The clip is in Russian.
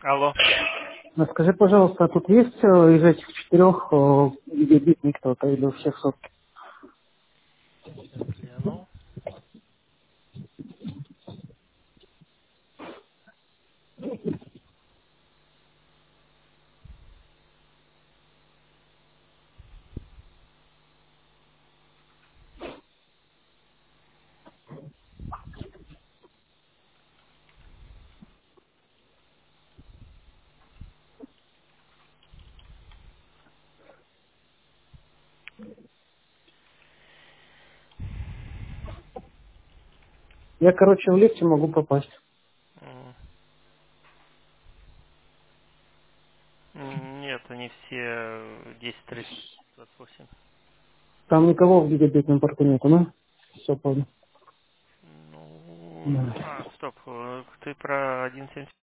Алло. Скажи, пожалуйста, а тут есть из этих четырех гигабитный кто-то или у всех сотки? Сейчас гляну. Я, короче, в лифте могу попасть. М, Нет, они все 10.328. Там никого в гигабитном порту нету, да? Все, понял. Ну, Да. стоп, ты про 1.7